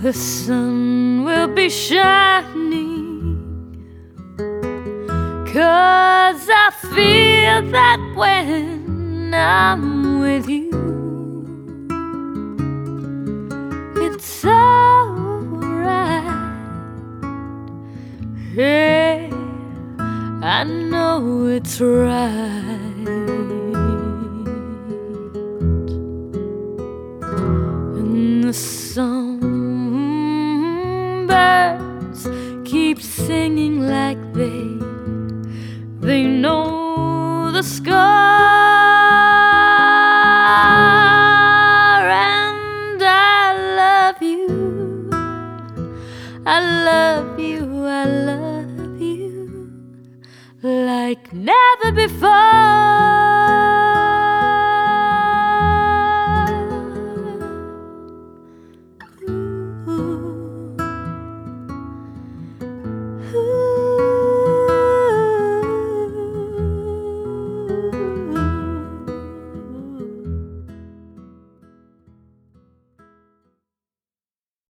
the sun will be shining, 'cause I feel that when I'm with you, it's alright. Yeah, I know it's right. And the songbirds keep singing like they know the score. And I love you, I love you, I love you like never before.